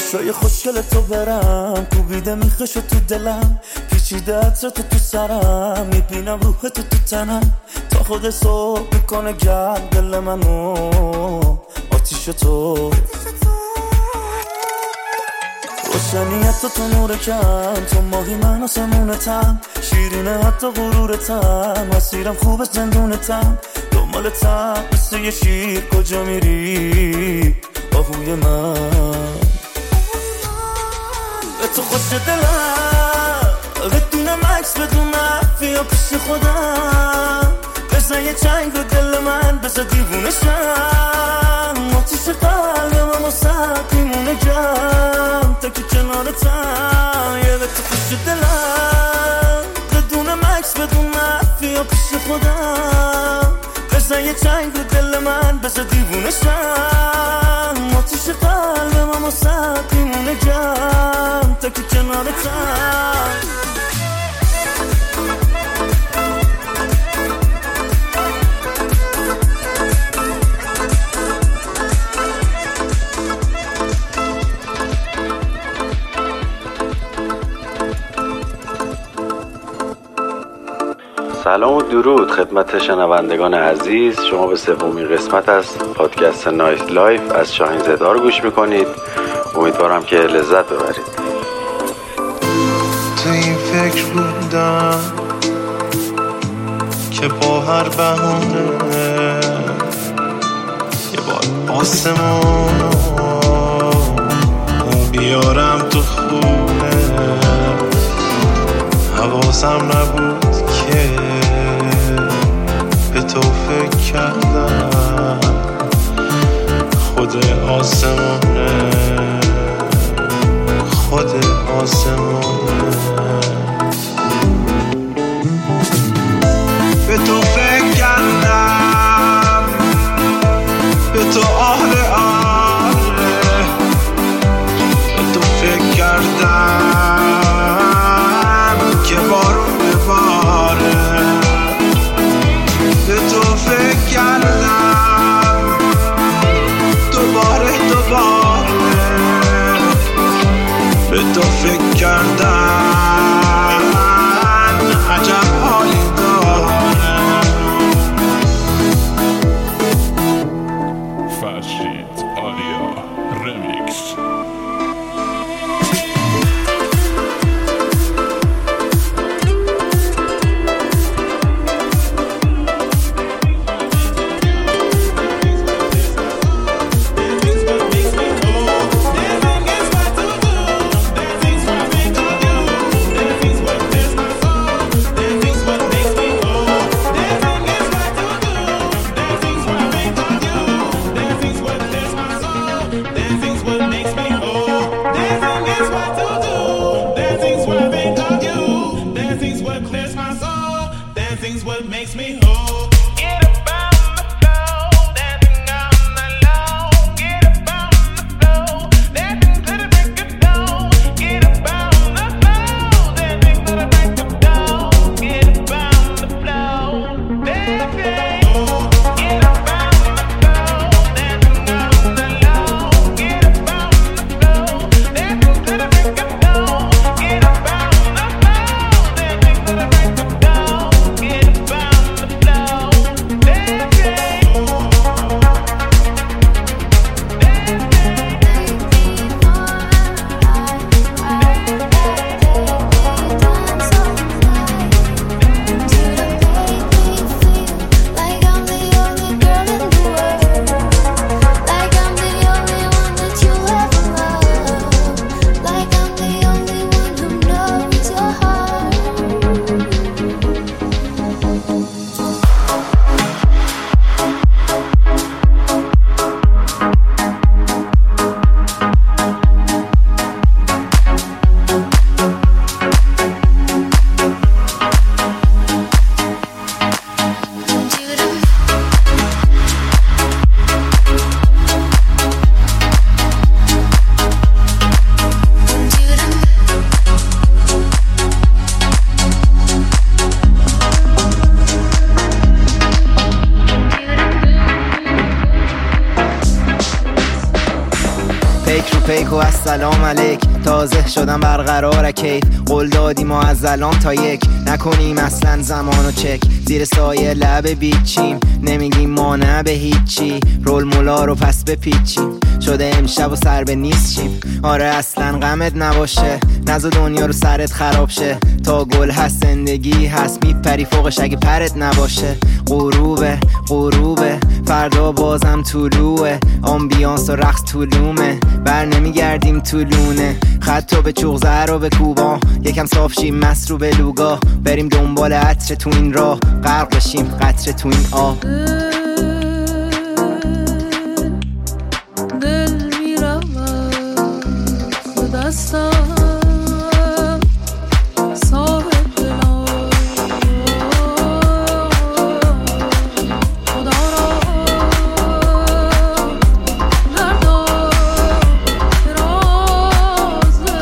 چشای خوشگل تو برم کوبیده میخش تو دلم پیچیده عطر تو سرم میبینم روح تو تنم تا خود صبح میکنه گرم دل منو آتیش تو روشنیت تو نور کم تو ماهی من آسمونتم شیرینه حتی غرورتم مسیرم خوبه زندونتم دنبالتم مثل یه شیر کجا میری آهوی من به تو خوش دلم بدونم عکس بدونم بیا پیش خودم بزن یه چنگ رو دل من بزن دیوونه شم آتیش قلبم اما سخت میمونه گم تا که کنارتم یه به تو خوش دلم بدونم عکس بدونم بیا پیش خودم بزن یه چنگ رو دل من بزن دیوونه شم آتیش قلبم اما سخت میمونه گم تا که کنارتم سلام و درود خدمت شنوندگان عزیز. شما به سومین قسمت از پادکست نایت لایف از شاهین زدار گوش میکنید. امیدوارم که لذت ببرید. تو این فکر بودم که با هر بهونه یه بار آسمون بیارم تو خونه حواسم نبود که به تو فکر کردم خود آسمونه خود آسمونه به تو فکر کردم به تو آره آره به تو فکر کردم که بارون بباره به تو فکر کردم دوباره به تو فکر کردم عجب حالی داره فرشید آلیا رمیکس. Flow. علیک و السلام علیک. تازه شدم برقرار کیف، قول دادیم و از الان تا یک نکنیم اصلا زمانو چک. زیر سایه لب بیچیم، نمیگیم ما نه به هیچی. رول مولا رو پس بپیچیم، شده امشب و سر به نیست شیم. آره اصلا غمت نباشه، نزا دنیا رو سرت خراب شه. تا گل هست زندگی هست، میپری فوقش اگه پرت نباشه. غروبه غروبه فردا بازم طلوعه، آمبیانس و رقص طولومه، بر نمیگردیم طولونه. خطو به چوغ زهر و به کوبا، یکم صاف شیم مست رو به لوگا. بریم دنبال عطر تو این راه، غرق بشیم قطره تو این آب. دل میرود به دستم صاحب دلم، خدا را نردار رازه.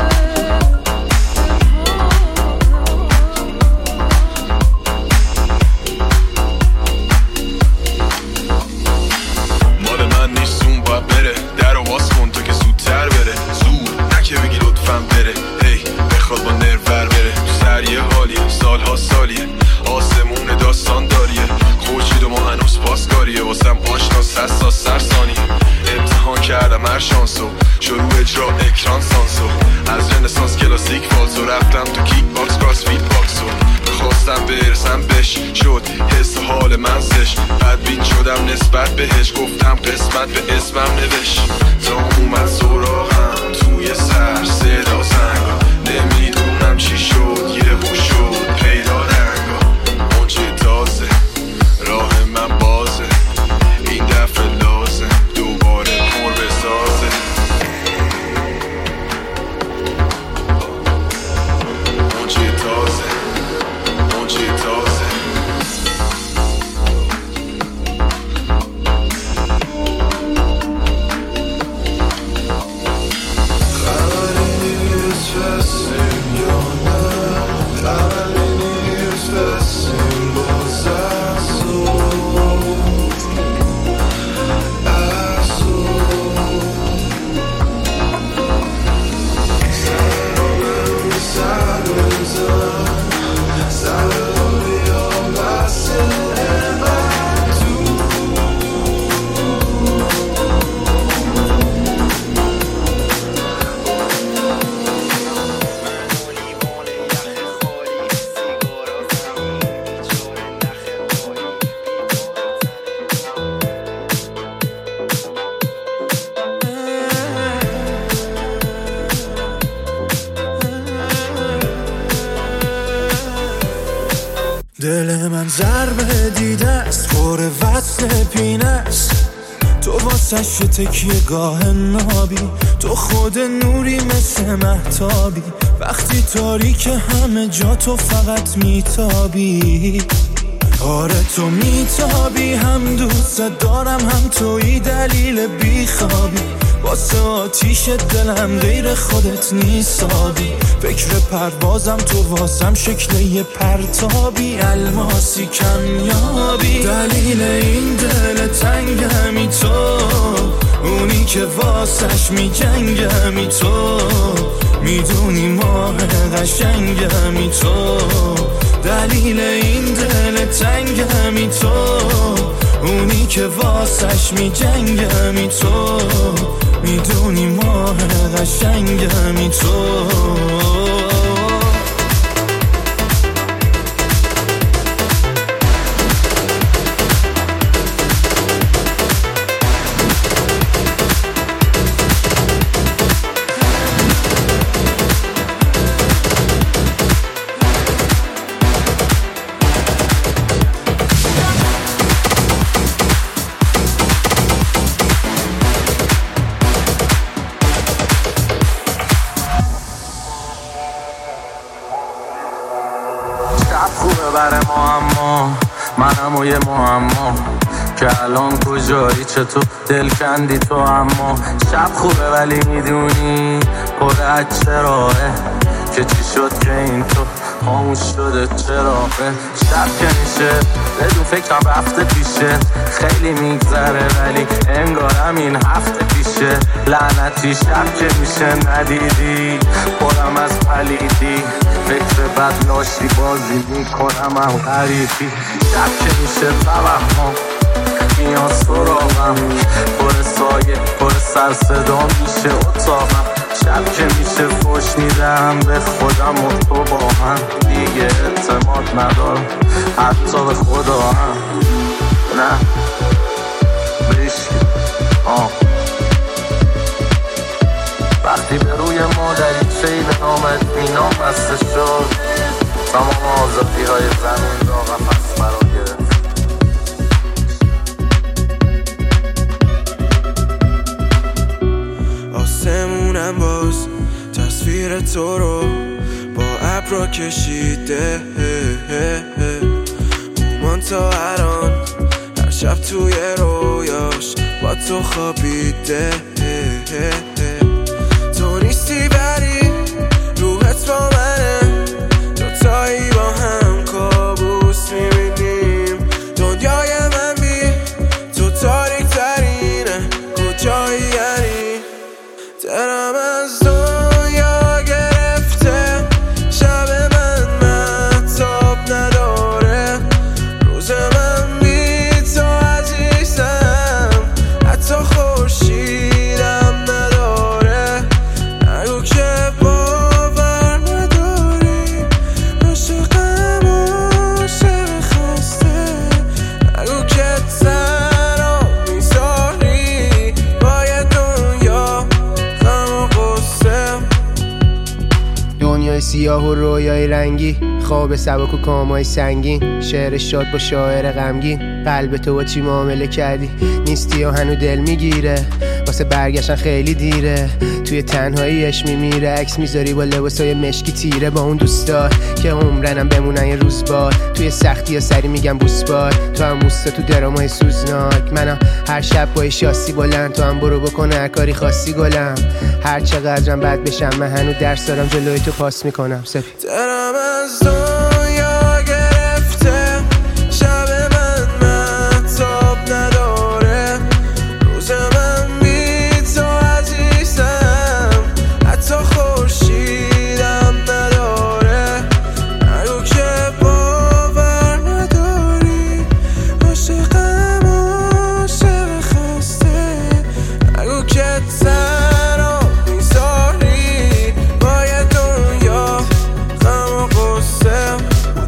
مال من نیستون باید بره، در رو باز کن تو که زودتر بره. زود نکه بگی لطفاً بره، هی بخواد با نرور بره. تو سر یه حالیه، سالها سالیه، آسمون داستان داریه. خوشید و ما هنوز پاسکاریه، واسم آشناس حساس سرسانیه. امتحان کردم هر شانسو، شروع اجرا اکران سانسو. از رنسانس کلاسیک فالزو رفتم تو کیک باکس کراس فیت باکسو. خواستم برسم بش، شد حس حال من زش. بدبین شدم نسبت بهش، گفتم قسمت به اسمم نوشت. تا اومد سراغم توی سر صدا زنگا، نمیدونم چی شد یهو شد پیدا رنگا. اونچه تازه راه من بازه، این دفعه لازم دوباره پر بسازه. اونچه تازه اونچه تازه. دل من ضربه دیده است، پر وصل پینه است. تو واسش تکیه گاه نابی، تو خود نوری مثل مهتابی. وقتی تاریک همه جا تو فقط میتابی. آره تو میتابی، هم دوست دارم هم توی دلیل بیخوابی. واسه آتیش دلم غیر خودت نیستابی. فکر پروازم تو واسم شکل یه پرتابی، الماسی کمیابی. دلیل این دل تنگمی تو، اونی که واسش میجنگمی تو. میدونی ماه قشنگمی تو، دلیل این دل تنگمی تو. اونی که واسش میجنگمی تو، میدونی ماه قشنگمی تو. خوبه برای ما، اما منم و یه معما که الان کجایی، چطور دل کندی تو. اما شب خوبه ولی میدونی پر از چراهه، که چی شد که این تو خاموش شده چراغه. شب که میشه بدون فکرم رفته پیشه خیلی میگذره ولی انگارم این هفته پیشه لعنتی شب که میشه ندیدی پرم از پلیدی فکر بد لاشی بازی میکنم هم غریبی شب که میشه توهم میان سراغم پر سایه پر سر صدا میشه اتاقم شب که میشه فوش میدم به خودم و تو با هم دیگه اعتماد ندارم حتی به خدا هم نه بشی وقتی به روی ما دریچه‌ای به نامت بینام بسته شد تمام آزادی های زمین را قفس فرا گرفت آسمونم باز تصویر تو رو با ابرا کشیده اومان تا الان هر شب توی رویاش با تو خوابیده تو نیستی بری روحت با منه دوتایی با هم کابوس میبینیم دنیای من بی تو تاریک ترینه کجایی یعنی دلم از دنیا گرفته شب من مهتاب نداره روز من بی تو عزیزم حتی خورشیدم نداره نگو که باور نداری عاشقم عاشق خسته نگو که تنها میذاری باید دنیا دنیای سیاه و رویای رنگی خواب سبک و کامای سنگین شعر شاد با شاعر غمگین قلب تو با چی معامله کردی نیستی و هنو دل میگیره واسه برگشتن خیلی دیره توی تنهاییش میمیره عکس میذاری با لباسای مشکی تیره با اون دوستا که عمرنم بمونن یه روز بار توی سختی یا سری میگم بوس بار تو هم موستا تو درامای سوزناک منم هر شب با شاسی بلند تو هم برو بکنه هر کاری خاصی گلم هر چقدرم بد بشم من هنو درس دارم جلوی تو پاس میکنم سپی دلم از دنیا گرفته شب من مهتاب نداره روز من بی تو عزیزم حتی خورشیدم نداره نگو که باور نداری عاشقم عاشق خسته نگو که تنها میذاری باید دنیا غم و غصه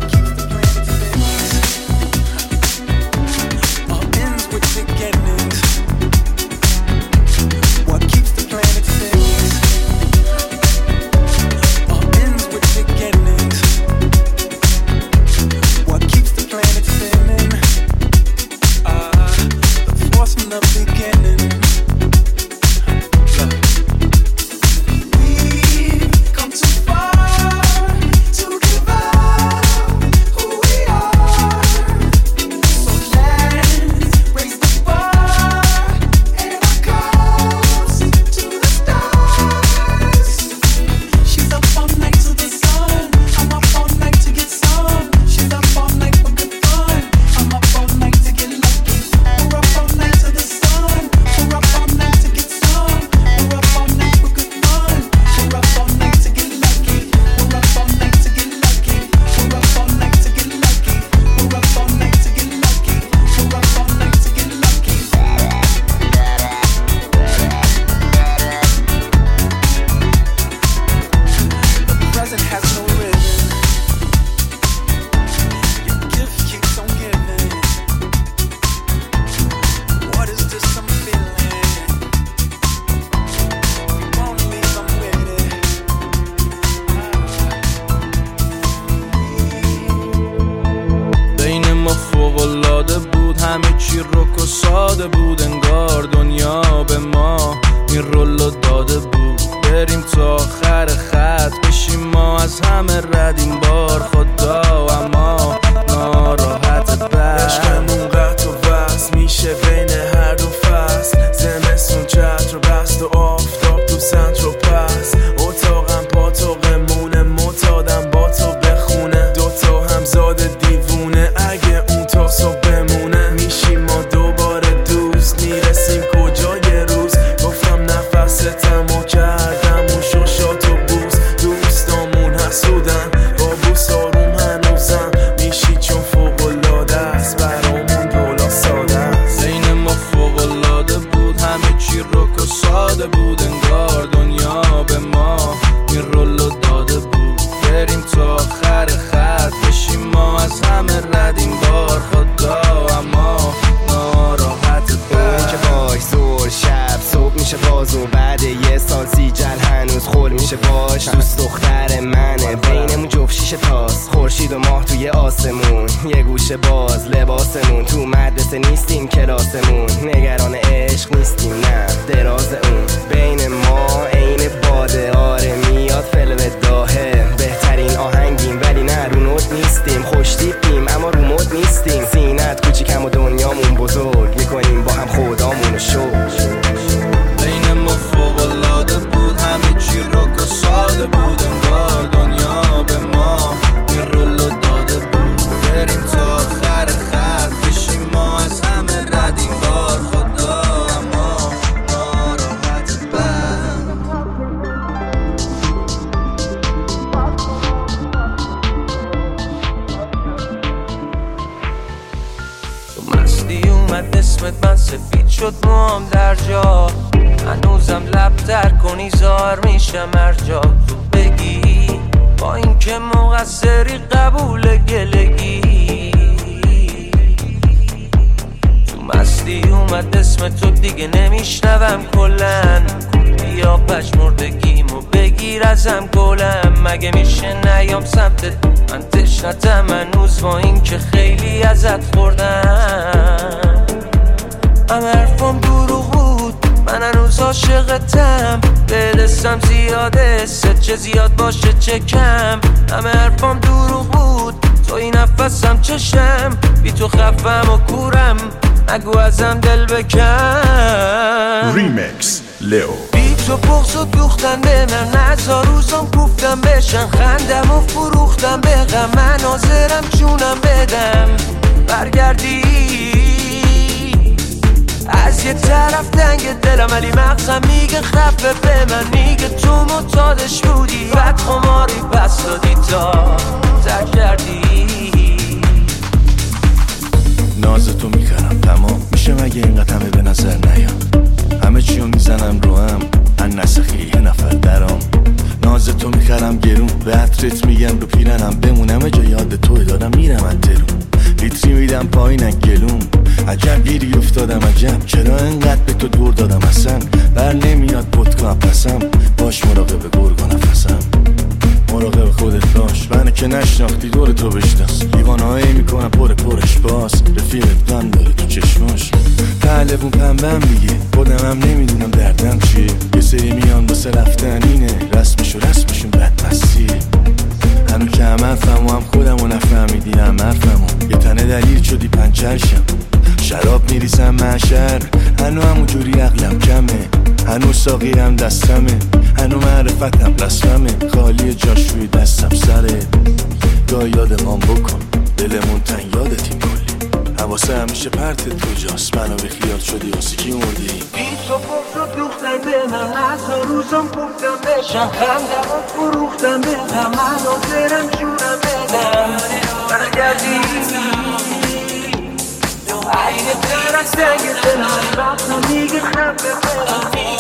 همه چی رک و ساده بود انگار دنیا به ما این رولو داده بود بریم تا آخر خط بشیم ما از همه رد این بار خدا اما ناراحت بر عشقمون قطع و وصل میشه بین هر دو فصل زمستون چتر و بست و آفتاب تو سنتر و پس اتاقم پاتوقمونه معتادم با تو بخونه دوتا همزاد دیوونه اگه اون تا باز لباسمون، تو مدرسه نیستیم کلاسمون، نگران عشق نیستیم نه دراز اون، بین ما عین باده آره میاد فلو داهه، بهترین آهنگیم ولی نه رو نوت نیستیم، خوشتیپیم اما رو مد نیستیم، زینت کوچیکم و دنیامون بزرگ، میکنیم با هم خدامونو شکر. بین ما فوق‌العاده بود، همه چی رک و ساده بود، انگار دنیا به ما یه رولو داده بود، بریم تا آخر خط بشیم ما از همه ردیم بار خدا، اما ناراحت بند تو مستی اومد اسمت من سفید شد موام در جا، هنوزم لب تر کنی زار میشم ارجا، تو بگی با این که مقصری قبول گلگی، تو مستی اومد اسم تو دیگه نمیشنوم کلن، بیا پشمردگیمو بگیر ازم گلم، مگه میشه نیام سمتت من تشنتم هنوز با این که خیلی ازت خوردم، همه حرفم دروغ بود من هنوز عاشقتم، دلستم زیاده ست چه زیاد باشه چه کم، همه حرفم دروغ بود توی نفسم چشم، بی تو خفم و کورم نگو ازم دل بکن. ریمیکس لیو. بی تو بغض و دوختن به من، نزار روزم گفتم بشن، خندم و فروختم به غم، من حاضرم جونم بدم برگردی از یه طرف دنگ دلم، ولی مغزم میگه خفه به من، میگه تو معتادش بودی بعد خماری پس دادی تا تک کردی. ناز تو میخرم تمام میشه مگه اینقدر همه به نظر نیام، همه چیو میزنم رو هم ان نسخی یه نفر درام، ناز تو میخرم گرون به عطرت میگم رو پیرنم بمونم جا یاد توی دارم میرم انترون، لیتری میدم پایین گلوم، عجب گیری افتادم عجب چرا انقدر به تو دور دادم اصلا، بر نمیاد پتکام پسم، باش مراقب گرگ و نفسم، مراقب خودت باش، منو که نشناختی دور تو بشناس، دیوانهایی میکنم پرش باز، رفیقت غم داره تو چشماش، قلبون پنبم دیگه خودم هم نمیدونم دردم چیه، یه سری میان واسه رفتن اینه رسمشون بدمستی، هنو که هم حرفم و هم خودم و نفهمیدی هم حرفم و یه تنه دلیل شدی پنچرشم، شراب میریزم محشر هنو همون جوری عقلم کمه، هنو ساقیرم دستمه، هنو معرفتم رسممه، خالی جاش روی دستم سره، گاه یادمان بکن دلمون تن یادتیم کلی، حواسه همیشه پرت تو جاست، منو بخیال شدی واسه کی مردی، بی تو بغض دوختن به من، از روزم گفتم بشم، خندم و فروختم به غم، من حاضرم جونم بدم برگردی عین درک سنگ دلم، وقتا میگه خفه بدم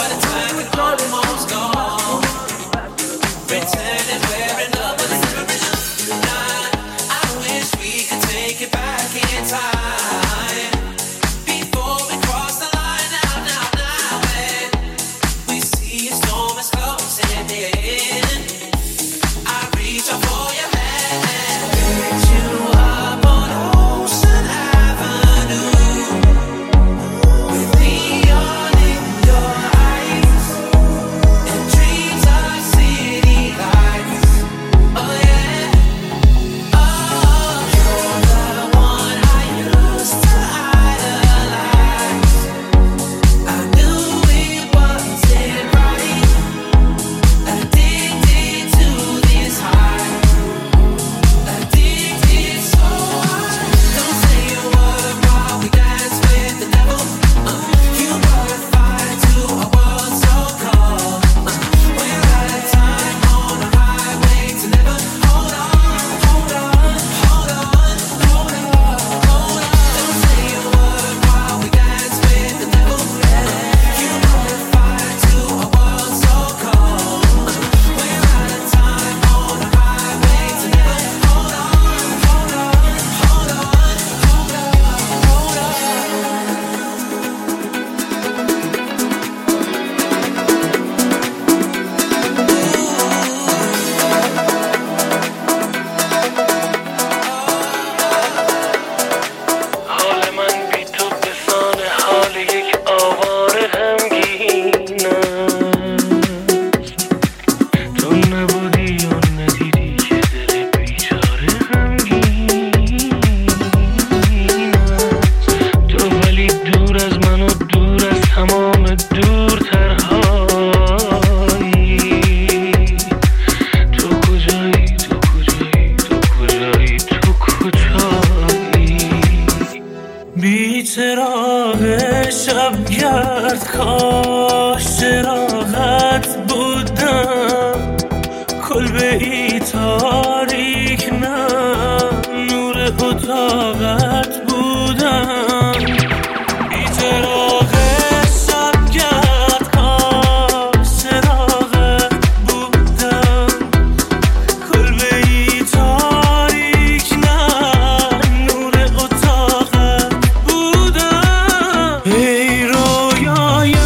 چراغ شبگرد کاش چراغت بودم، کلبه ای تاریک نه نور اتاقت بودم، بی چراغ شبگرد کاش چراغت بودم، کلبه ای تاریک نه نور اتاقت بودم. ای رویایم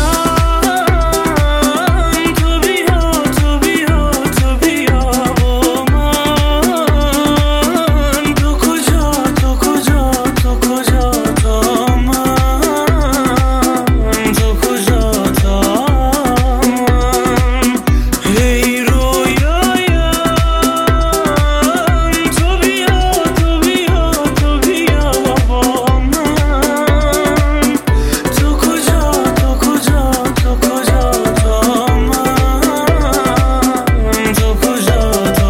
تو بیا تو بیا تو بیا با من، تو کجا تو کجا تو کجا تا من، تو کجا تا من. ای رویایم تو بیا تو بیا تو بیا با من، تو کجا تو کجا تو کجا تا من، تو کجا تا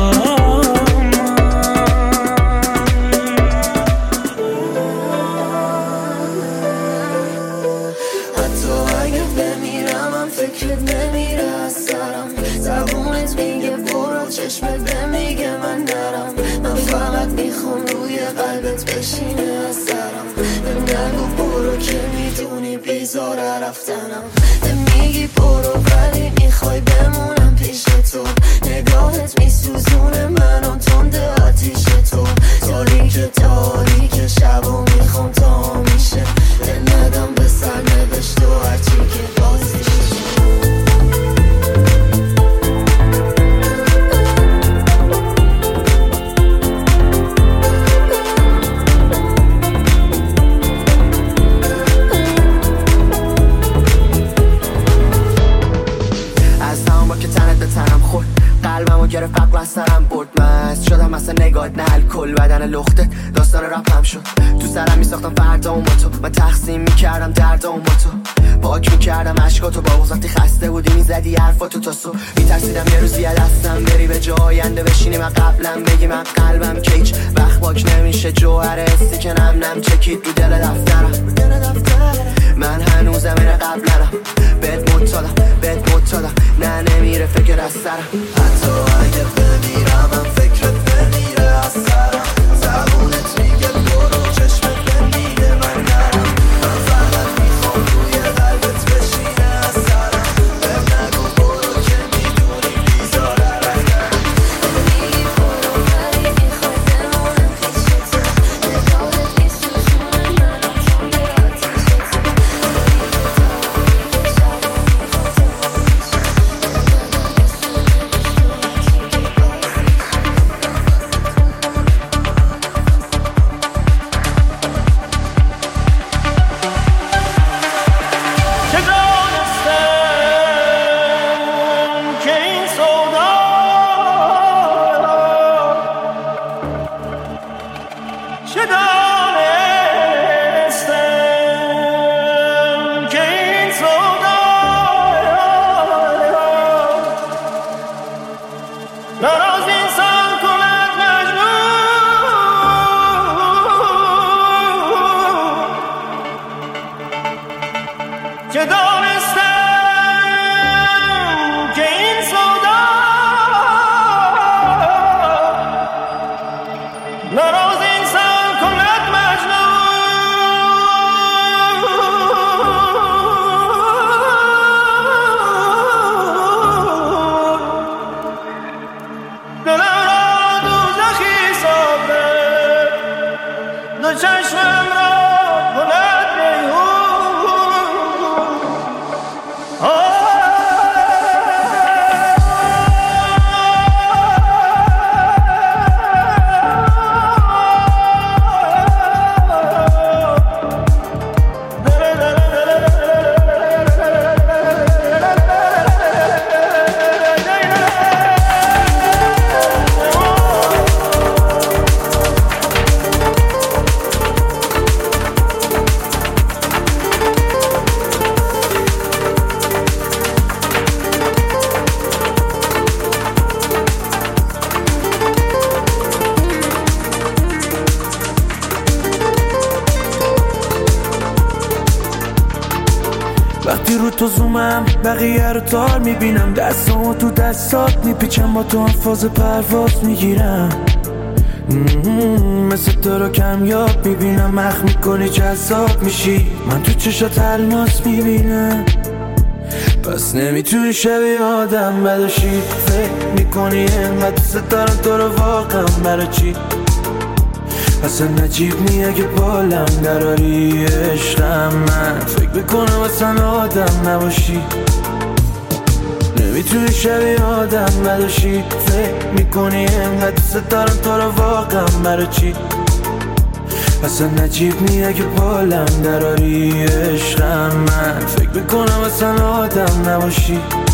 حتی اگه بمیرم من فکرت نمیره از سرم، زبونت میگه برو چشمت میگه من نرم، من فقط میخوام روی قلبت بشینه از سرم، نگو برو که میدونی بیزاره رفتنم، میگی برو ولی میخوای بمونم پیش تو، نگاهت میسوزونه منو تنده آتیش تو، تاریک شبو میخوام تا میشه، دل ندم به سرنوشت و هرچی که بازیشه. از تمام با که تنت به تنم خورد، قلبمو گرفت عقل از سرم برد، مست شدم مثل نگاهت نه الکل، بدن لخته داستان رپم شد، تو سرم میساختم فردا اون با تو، من تقسیم میکردم درد اون با تو، پاک میکردم عشقاتو با وقتی خسته بودی میزدی حرفاتو تا صبح، میترسیدم یه روزی دستم بری به جای آینده بشینی من قبلم بگی من قلبم که هیچ وقت پاک نمیشه، جوهر حسی که نم چکید رو دل دفترم، من هنوزم اینه قبلنم، بهت متادم نه نمیره فکر از سرم، حتی اگه بمیرم من فکرت نمیره از سرم، زبونت میگه برو چشمت میگه من نرم، من فقط میخوام روی قلبت بشینه از سرم، بهم نگو برو که میدونی بیزاره رفتنم، میگی برو ولی میخوای بمونم پیش تو، نگاهت میسوزونه منو تنده آتیش تو، وقتی رو تو زومم بقیه رو تار میبینم، دستامو تو دستات میپیچم، با تو هم فاز پرواز میگیرم. مثل تو رو کمیاب میبینم، مخ میکنی جذاب میشی، من تو چشات الماس میبینم. پس نمیتونی شبیه آدم بداشی، فکر میکنی اینقدر دوست دارم تو رو واقعا برای چی؟ اصلا نجیب نیه که بالم دراری عشقم، من فکر میکنم اصلا آدم نباشی. نمیتونی شبیه آدم بداشی، فکر میکنی اینقدر دوست دارم تو رو واقعا برای چی؟ اصلا نجیب نیه که بالم دراری عشقم، من فکر میکنم اصلا آدم نباشی.